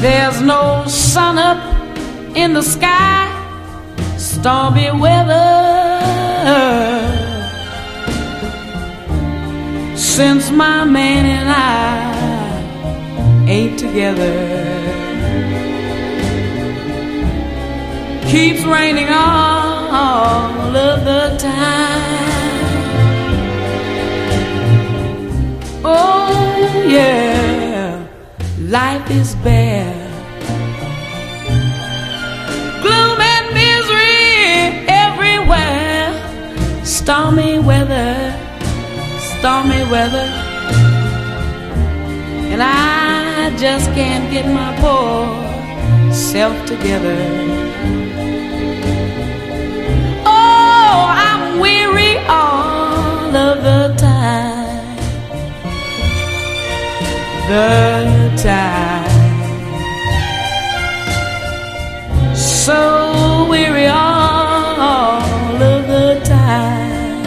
There's no sun up in the sky, stormy weather. Since my man and I ain't together, keeps raining all of the time. Oh yeah, life is bare, gloom and misery everywhere. Stormy weather, stormy weather, and I just can't get my poor self together. Oh, I'm weary all of the time, so weary all of the time.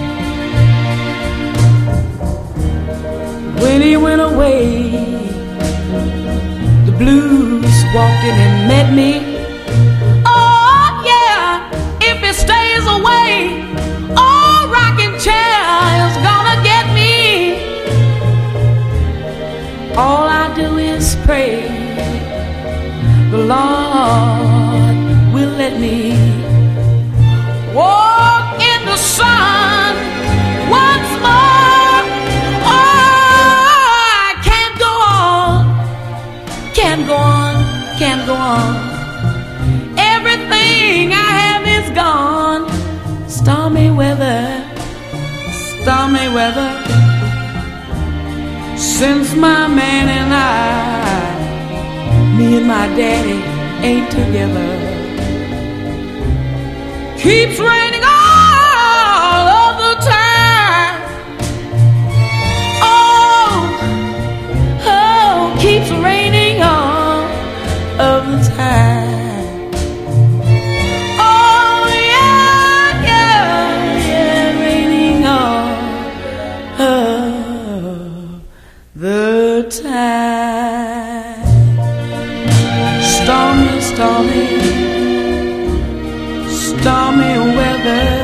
When he went away, the blues walked in and met me. Oh yeah, if he stays away, oh, rocking chair is gonna get me. All I do is pray the Lord will let me walk in the sun once more. Oh, I can't go on, can't go on, can't go on. Everything I have is gone. Stormy weather, stormy weather. Since my man and I, me and my daddy ain't together, keeps raining all of the time. Oh, oh, keeps raining all of the time. Oh yeah, yeah, yeah, raining all of the time. Stormy, stormy, stormy weather.